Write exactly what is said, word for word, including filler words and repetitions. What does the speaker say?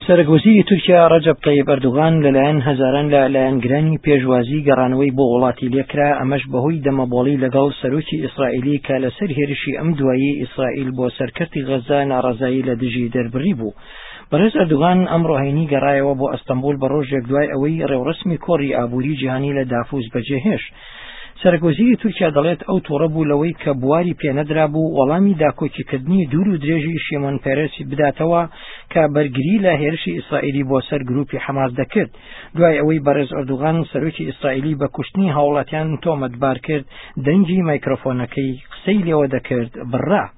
سەرۆکوەزیری تورکیا ڕەجەب تەیب ئەردوغان لەلایەن هەزاران لە لایەنگرانی پێشوازی گەڕانەوەی بۆ وڵاتی لێکرا، ئەمەش بەهۆی دەمەبۆڵی لەگەڵ سەرۆکی ئیسرائیلی کە لەسەر هێرشی ئەم دوایی ئیسرائیل بۆ سەرکەرتی غەزا ناڕەزایی لە دژی دەربڕی بوو. بەڕێز ئەردوغان ئەمڕۆ هەینی گەڕایەوە بۆ ئەستەمبول بە ڕۆژێک دوای ئەوەی ڕێوڕسمی کۆڕی ئابووری جیهانی لە دافوس بەجێهێش. سەرۆکوەزیری تورکیا دەڵێت ئەو تووڕە بوو لەوەی کە بواری پێنەدرا بوو وەڵامی داکۆچیکردنی دوور و درێژی شیمۆن پێرێسی بداتەوە کە بەرگری لە هێرشی ئیسرائیلی بۆ سەر گروپی حەماس دەکرد، دوای ئەوەی بەڕێز ئەردوغان سەرۆکی ئیسرائیلی بە کوشتنی هاوڵاتیان تۆمەتبار کرد، دەنگی مایکرۆفۆنەکەی قسەی لێوە دەکرد بڕا.